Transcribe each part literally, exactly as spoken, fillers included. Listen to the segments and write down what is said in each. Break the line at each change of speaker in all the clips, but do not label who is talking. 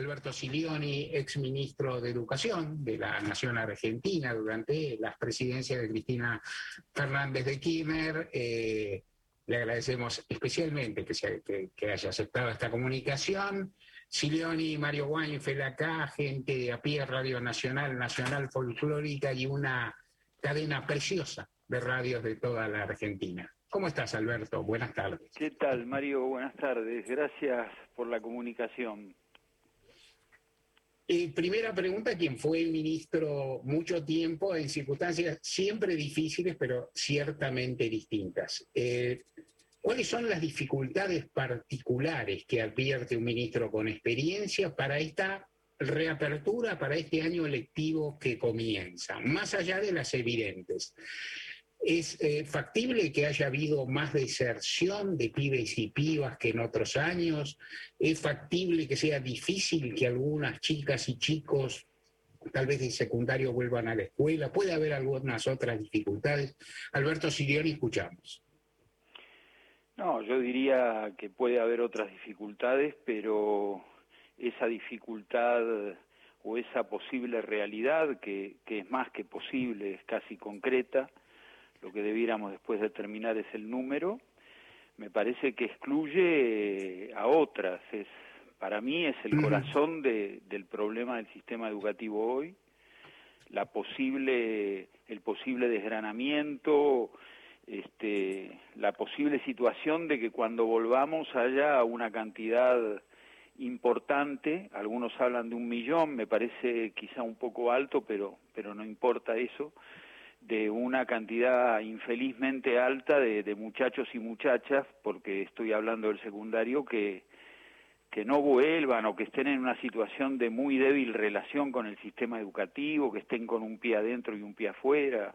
Alberto Silioni, ex ministro de Educación de la Nación Argentina durante las presidencias de Cristina Fernández de Kirchner. Eh, le agradecemos especialmente que, se, que, que haya aceptado esta comunicación. Silioni, Mario Weinfeld acá, gente de a pie, Radio Nacional, Nacional Folclórica y una cadena preciosa de radios de toda la Argentina. ¿Cómo estás, Alberto? Buenas tardes.
¿Qué tal, Mario? Buenas tardes. Gracias por la comunicación.
Eh, primera pregunta, ¿quién fue el ministro mucho tiempo en circunstancias siempre difíciles, pero ciertamente distintas? Eh, ¿Cuáles son las dificultades particulares que advierte un ministro con experiencia para esta reapertura, para este año lectivo que comienza, más allá de las evidentes? ¿Es eh, factible que haya habido más deserción de pibes y pibas que en otros años? ¿Es factible que sea difícil que algunas chicas y chicos, tal vez de secundario, vuelvan a la escuela? ¿Puede haber algunas otras dificultades? Alberto Silioni, escuchamos.
No, yo diría que puede haber otras dificultades, pero esa dificultad o esa posible realidad, que, que es más que posible, es casi concreta, lo que debiéramos después determinar es el número, me parece que excluye a otras. Es, para mí es el corazón de, del problema del sistema educativo hoy, la posible, el posible desgranamiento, este, la posible situación de que cuando volvamos haya una cantidad importante, algunos hablan de un millón, me parece quizá un poco alto, pero, pero no importa eso, de una cantidad infelizmente alta de, de muchachos y muchachas, porque estoy hablando del secundario, que, que no vuelvan o que estén en una situación de muy débil relación con el sistema educativo, que estén con un pie adentro y un pie afuera.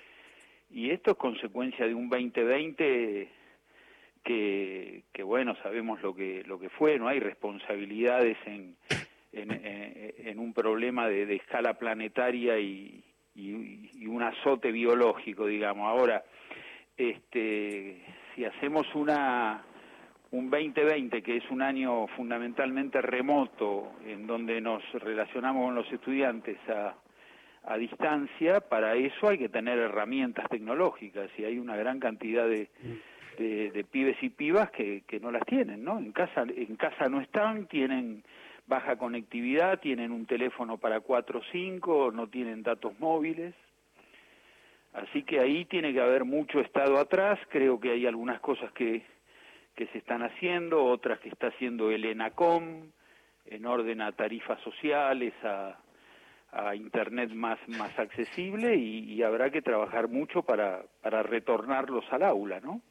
Y esto es consecuencia de un veinte veinte que, que bueno, sabemos lo que, lo que fue, no hay responsabilidades en, en, en, en un problema de, de escala planetaria y Y, y un azote biológico, digamos. Ahora, este, si hacemos una un veinte veinte, que es un año fundamentalmente remoto, en donde nos relacionamos con los estudiantes a, a distancia, para eso hay que tener herramientas tecnológicas, y hay una gran cantidad de, de, de pibes y pibas que, que no las tienen, ¿no? En casa, en casa no están, tienen baja conectividad, tienen un teléfono para cuatro o cinco, no tienen datos móviles. Así que ahí tiene que haber mucho Estado atrás. Creo que hay algunas cosas que, que se están haciendo, otras que está haciendo el ENACOM, en orden a tarifas sociales, a, a Internet más, más accesible, y, y habrá que trabajar mucho para, para retornarlos al aula, ¿no?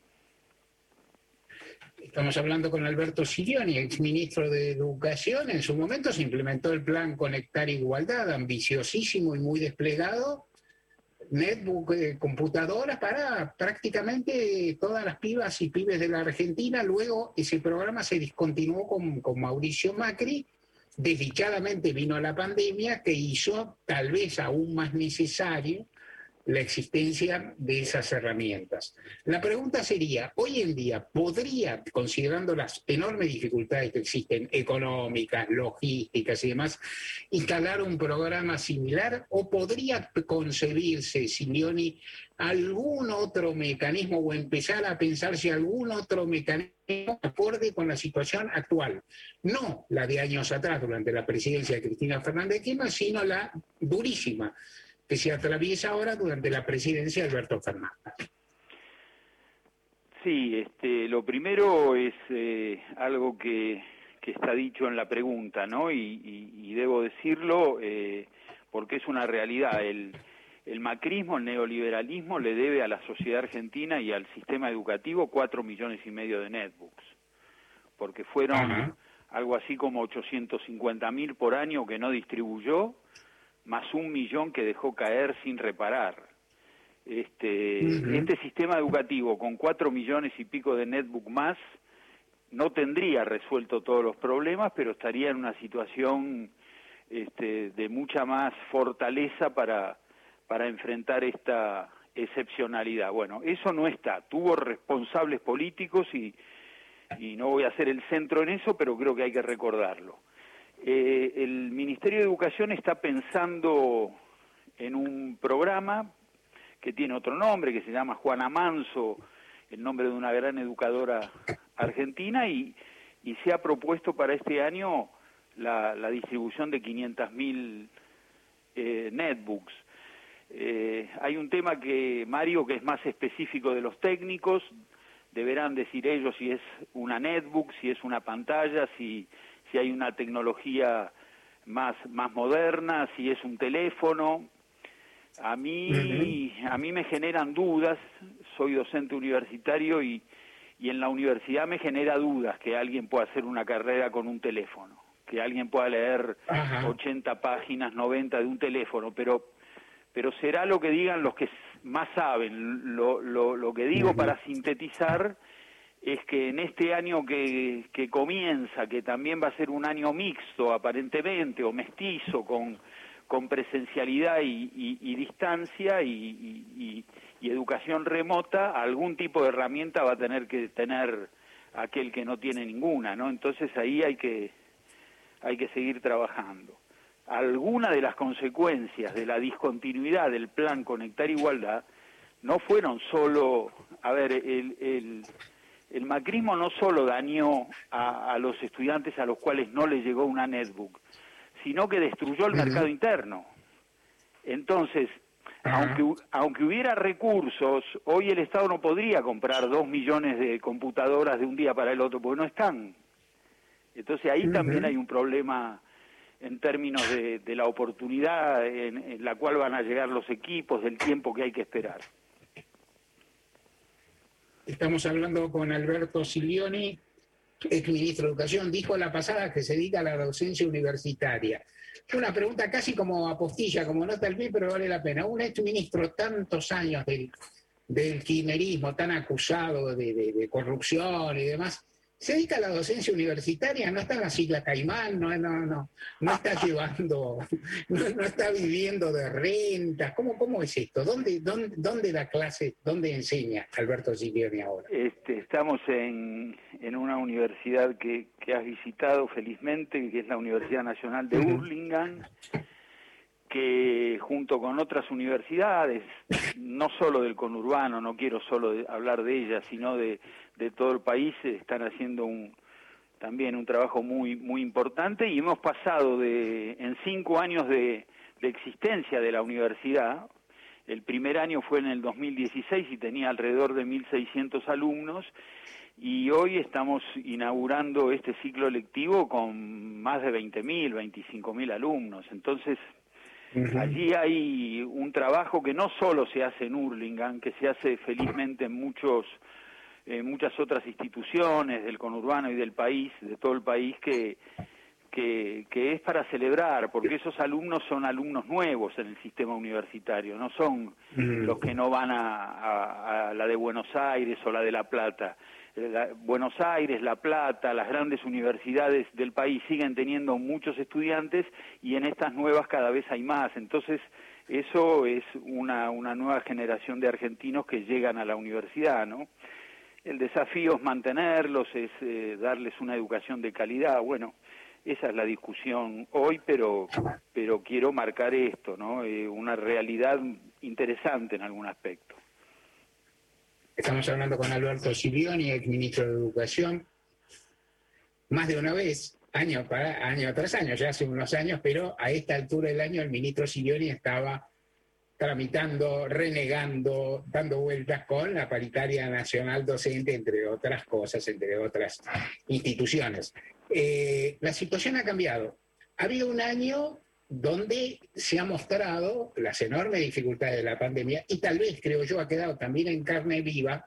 Estamos hablando con Alberto Silioni, exministro de Educación. En su momento se implementó el plan Conectar Igualdad, ambiciosísimo y muy desplegado, netbook, eh, computadoras para prácticamente todas las pibas y pibes de la Argentina. Luego ese programa se discontinuó con, con Mauricio Macri. Desdichadamente vino la pandemia, que hizo tal vez aún más necesario la existencia de esas herramientas. La pregunta sería, hoy en día, ¿podría, considerando las enormes dificultades que existen, económicas, logísticas y demás, instalar un programa similar, o podría concebirse, Silioni, algún otro mecanismo, o empezar a pensarse algún otro mecanismo acorde con la situación actual? No la de años atrás, durante la presidencia de Cristina Fernández de Kirchner, sino la durísima que se atraviesa ahora durante la presidencia de Alberto Fernández.
Sí, este, lo primero es eh, algo que, que está dicho en la pregunta, ¿no? Y, y, y debo decirlo eh, porque es una realidad. El, el macrismo, el neoliberalismo, le debe a la sociedad argentina y al sistema educativo cuatro millones y medio de netbooks, porque fueron uh-huh. algo así como ochocientos cincuenta mil por año que no distribuyó, más un millón que dejó caer sin reparar. Este, uh-huh. este sistema educativo con cuatro millones y pico de netbook más no tendría resuelto todos los problemas, pero estaría en una situación este, de mucha más fortaleza para, para enfrentar esta excepcionalidad. Bueno, eso no está. Tuvo responsables políticos y, y no voy a ser el centro en eso, pero creo que hay que recordarlo. Eh, el Ministerio de Educación está pensando en un programa que tiene otro nombre, que se llama Juana Manso, el nombre de una gran educadora argentina, y, y se ha propuesto para este año la, la distribución de quinientas mil eh, netbooks. Eh, hay un tema que, Mario, que es más específico de los técnicos, deberán decir ellos si es una netbook, si es una pantalla, si, si hay una tecnología más, más moderna, si es un teléfono. A mí, a mí me generan dudas, soy docente universitario y, y en la universidad me genera dudas que alguien pueda hacer una carrera con un teléfono, que alguien pueda leer Ajá. ochenta páginas, noventa de un teléfono, pero, pero será lo que digan los que más saben. Lo, lo, lo que digo uh-huh. para sintetizar es que en este año que, que comienza, que también va a ser un año mixto aparentemente, o mestizo, con... con presencialidad y, y, y distancia y, y, y educación remota, algún tipo de herramienta va a tener que tener aquel que no tiene ninguna, ¿no? Entonces ahí hay que, hay que seguir trabajando. Algunas de las consecuencias de la discontinuidad del plan Conectar Igualdad no fueron solo, a ver, el, el, el macrismo no solo dañó a, a los estudiantes a los cuales no les llegó una netbook, sino que destruyó el uh-huh. mercado interno. Entonces, uh-huh. aunque, aunque hubiera recursos, hoy el Estado no podría comprar dos millones de computadoras de un día para el otro, porque no están. Entonces ahí uh-huh. también hay un problema en términos de, de la oportunidad en, en la cual van a llegar los equipos, del tiempo que hay que esperar.
Estamos hablando con Alberto Silioni, exministro de Educación. Dijo la pasada que se dedica a la docencia universitaria. Una pregunta casi como apostilla, como nota al pie, pero vale la pena. Un exministro tantos años del, del kirchnerismo, tan acusado de, de, de corrupción y demás, se dedica a la docencia universitaria, no está en las Islas Caimán, no, no, no, no está llevando, no, no está viviendo de rentas. ¿Cómo, cómo es esto? ¿Dónde, dónde, dónde da clase, dónde enseña Alberto Silioni ahora?
Este, estamos en, en una universidad que, que has visitado felizmente, que es la Universidad Nacional de Hurlingham, que junto con otras universidades, no solo del conurbano, no quiero solo de, hablar de ellas, sino de, de todo el país, están haciendo un, también un trabajo muy, muy importante, y hemos pasado de, en cinco años de, de existencia de la universidad. El primer año fue en el dos mil dieciséis y tenía alrededor de mil seiscientos alumnos, y hoy estamos inaugurando este ciclo lectivo con más de veinte mil, veinticinco mil alumnos. Entonces, uh-huh. allí hay un trabajo que no solo se hace en Hurlingham, que se hace felizmente en muchos, eh, muchas otras instituciones del conurbano y del país, de todo el país, que, que, que es para celebrar, porque esos alumnos son alumnos nuevos en el sistema universitario, no son uh-huh. los que no van a, a, a la de Buenos Aires o la de La Plata. La, Buenos Aires, La Plata, las grandes universidades del país siguen teniendo muchos estudiantes, y en estas nuevas cada vez hay más. Entonces eso es una, una nueva generación de argentinos que llegan a la universidad, ¿no? El desafío es mantenerlos, es eh, darles una educación de calidad. Bueno, esa es la discusión hoy, pero, pero quiero marcar esto, ¿no? Eh, una realidad interesante en algún aspecto.
Estamos hablando con Alberto Silioni, exministro de Educación, más de una vez, año, para, año tras año, ya hace unos años, pero a esta altura del año el ministro Silioni estaba tramitando, renegando, dando vueltas con la paritaria nacional docente, entre otras cosas, entre otras instituciones. Eh, la situación ha cambiado. Ha habido un año donde se ha mostrado las enormes dificultades de la pandemia, y tal vez, creo yo, ha quedado también en carne viva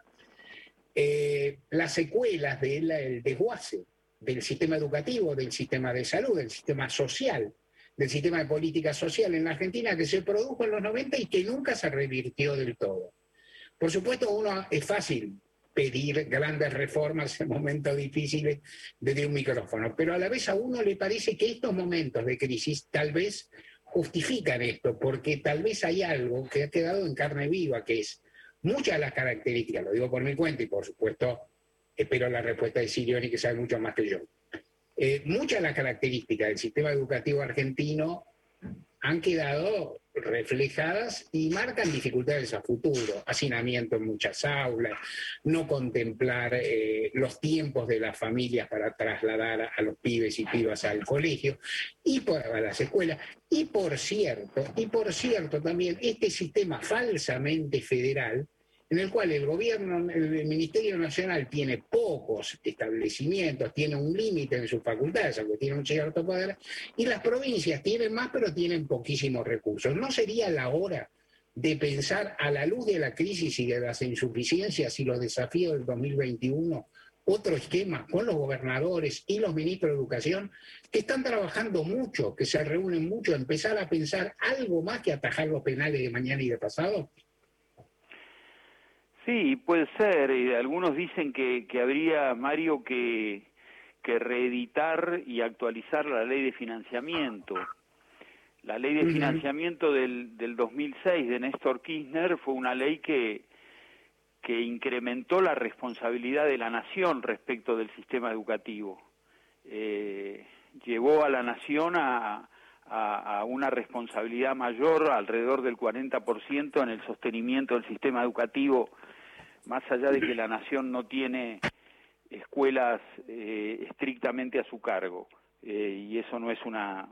eh, las secuelas del desguace del sistema educativo, del sistema de salud, del sistema social, del sistema de política social en la Argentina, que se produjo en los noventa y que nunca se revirtió del todo. Por supuesto, uno es fácil pedir grandes reformas en momentos difíciles desde un micrófono, pero a la vez a uno le parece que estos momentos de crisis tal vez justifican esto, porque tal vez hay algo que ha quedado en carne viva, que es muchas de las características, lo digo por mi cuenta y por supuesto espero la respuesta de Silioni, que sabe mucho más que yo. Eh, muchas de las características del sistema educativo argentino han quedado reflejadas y marcan dificultades a futuro, hacinamiento en muchas aulas, no contemplar eh, los tiempos de las familias para trasladar a los pibes y pibas al colegio y por, a las escuelas. Y por cierto, y por cierto también, este sistema falsamente federal, en el cual el gobierno, el Ministerio Nacional tiene pocos establecimientos, tiene un límite en sus facultades, aunque tiene un cierto poder, y las provincias tienen más, pero tienen poquísimos recursos. ¿No sería la hora de pensar, a la luz de la crisis y de las insuficiencias y los desafíos del dos mil veintiuno, otro esquema con los gobernadores y los ministros de Educación, que están trabajando mucho, que se reúnen mucho, empezar a pensar algo más que atajar los penales de mañana y de pasado?
Sí, puede ser. Eh, algunos dicen que, que habría, Mario, que, que reeditar y actualizar la ley de financiamiento. La ley de uh-huh. financiamiento del, del dos mil seis de Néstor Kirchner fue una ley que, que incrementó la responsabilidad de la nación respecto del sistema educativo. Eh, llevó a la nación a, a, a una responsabilidad mayor, alrededor del cuarenta por ciento, en el sostenimiento del sistema educativo, más allá de que la nación no tiene escuelas eh, estrictamente a su cargo, eh, y eso no es una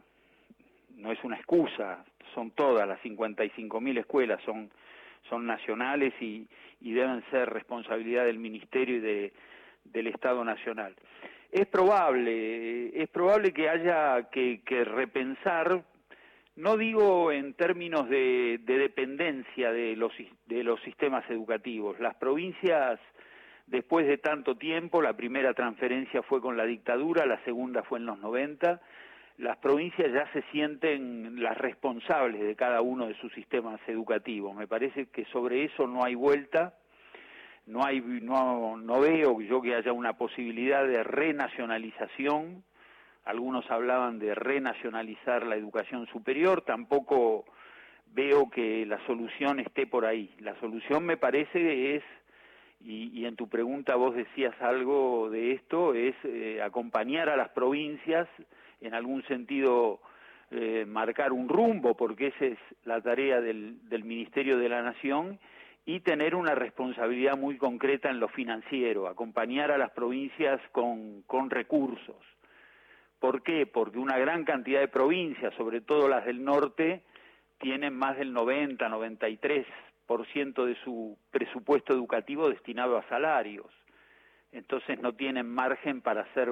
no es una excusa, son todas las cincuenta y cinco mil escuelas, son son nacionales y, y deben ser responsabilidad del Ministerio y de, del Estado Nacional. Es probable, es probable que haya que, que repensar, no digo en términos de, de dependencia de los, de los sistemas educativos. Las provincias, después de tanto tiempo, la primera transferencia fue con la dictadura, la segunda fue en los noventa, las provincias ya se sienten las responsables de cada uno de sus sistemas educativos. Me parece que sobre eso no hay vuelta, no hay, no, no veo yo que haya una posibilidad de renacionalización. Algunos hablaban de renacionalizar la educación superior, tampoco veo que la solución esté por ahí. La solución, me parece, es, y, y en tu pregunta vos decías algo de esto, es eh, acompañar a las provincias, en algún sentido eh, marcar un rumbo, porque esa es la tarea del, del Ministerio de la Nación, y tener una responsabilidad muy concreta en lo financiero, acompañar a las provincias con, con recursos. ¿Por qué? Porque una gran cantidad de provincias, sobre todo las del norte, tienen más del noventa, noventa y tres por ciento de su presupuesto educativo destinado a salarios. Entonces no tienen margen para hacer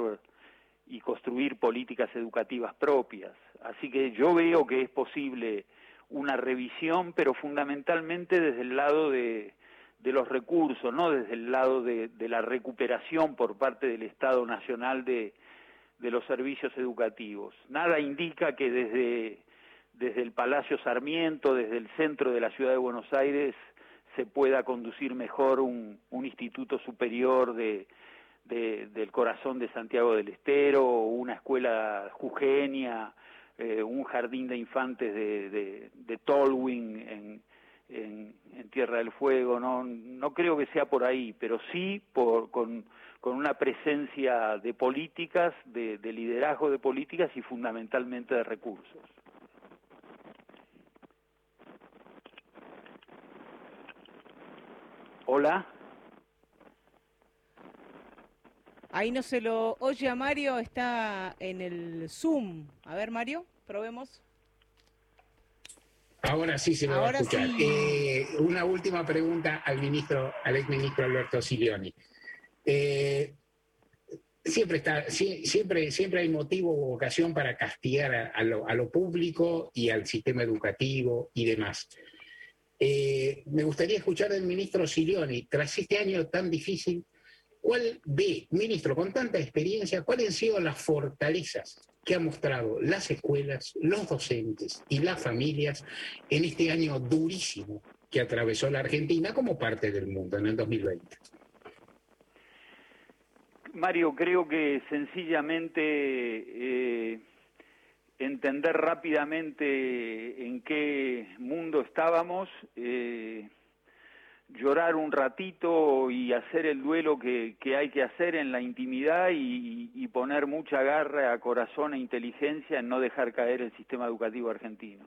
y construir políticas educativas propias. Así que yo veo que es posible una revisión, pero fundamentalmente desde el lado de, de los recursos, no desde el lado de, de la recuperación por parte del Estado Nacional de de los servicios educativos. Nada indica que desde, desde el Palacio Sarmiento, desde el centro de la ciudad de Buenos Aires, se pueda conducir mejor un, un instituto superior de, de, del corazón de Santiago del Estero, una escuela jujeña, eh, un jardín de infantes de, de, de Tolwyn en, en, en Tierra del Fuego. No, no creo que sea por ahí, pero sí por, con con una presencia de políticas, de, de liderazgo de políticas y fundamentalmente de recursos. Hola.
Ahí no se lo oye a Mario, está en el Zoom. A ver, Mario, probemos.
Ahora sí se me va a escuchar.
Sí.
Eh, una última pregunta al ministro, al exministro Alberto Silioni. Eh, siempre está, sie, siempre, siempre hay motivo o ocasión para castigar a, a, lo, a lo público y al sistema educativo y demás. Eh, me gustaría escuchar del ministro Silioni, tras este año tan difícil, ¿cuál ve, ministro, con tanta experiencia, cuáles han sido las fortalezas que han mostrado las escuelas, los docentes y las familias en este año durísimo que atravesó la Argentina como parte del mundo en el dos mil veinte?
Mario, creo que sencillamente eh, entender rápidamente en qué mundo estábamos, eh, llorar un ratito y hacer el duelo que, que hay que hacer en la intimidad y, y poner mucha garra, corazón e inteligencia en no dejar caer el sistema educativo argentino.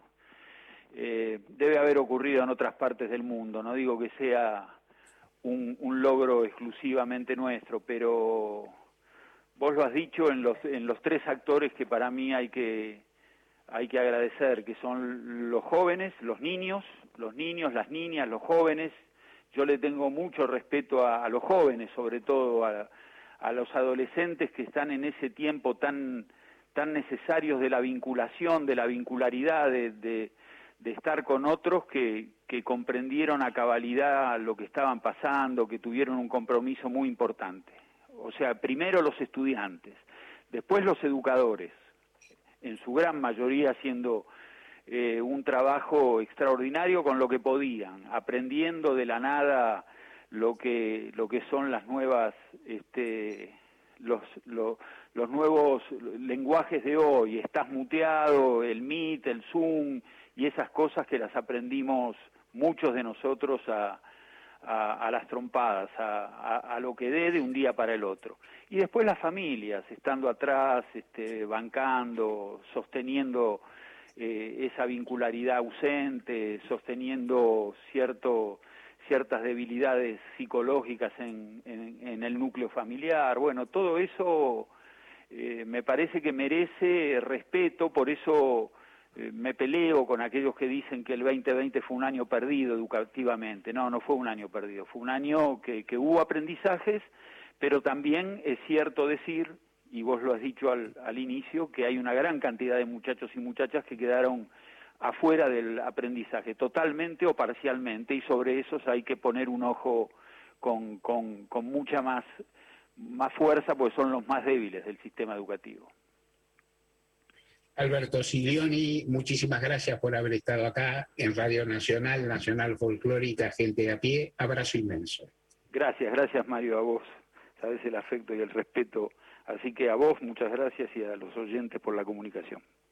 Eh, debe haber ocurrido en otras partes del mundo, no digo que sea un, un logro exclusivamente nuestro, pero vos lo has dicho en los, en los tres actores que para mí hay que, hay que agradecer, que son los jóvenes, los niños, los niños, las niñas, los jóvenes. Yo le tengo mucho respeto a, a los jóvenes, sobre todo a, a los adolescentes que están en ese tiempo tan, tan necesarios de la vinculación, de la vincularidad, de, de, de estar con otros que, que comprendieron a cabalidad lo que estaban pasando, que tuvieron un compromiso muy importante. O sea, primero los estudiantes, después los educadores, en su gran mayoría haciendo eh, un trabajo extraordinario con lo que podían, aprendiendo de la nada lo que lo que son las nuevas este los lo, los nuevos lenguajes de hoy. Estás muteado, el Meet, el Zoom y esas cosas que las aprendimos muchos de nosotros a A, a las trompadas, a, a, a lo que dé de un día para el otro. Y después las familias, estando atrás, este, bancando, sosteniendo eh, esa vincularidad ausente, sosteniendo cierto, ciertas debilidades psicológicas en, en, en el núcleo familiar. Bueno, todo eso eh, me parece que merece respeto, por eso me peleo con aquellos que dicen que el veinte veinte fue un año perdido educativamente. No, no fue un año perdido, fue un año que, que hubo aprendizajes, pero también es cierto decir, y vos lo has dicho al, al inicio, que hay una gran cantidad de muchachos y muchachas que quedaron afuera del aprendizaje, totalmente o parcialmente, y sobre esos hay que poner un ojo con, con, con mucha más, más fuerza, porque son los más débiles del sistema educativo.
Alberto Silioni, muchísimas gracias por haber estado acá en Radio Nacional, Nacional Folclórica, Gente de a Pie. Abrazo inmenso.
Gracias, gracias Mario, a vos. Sabes el afecto y el respeto. Así que a vos muchas gracias y a los oyentes por la comunicación.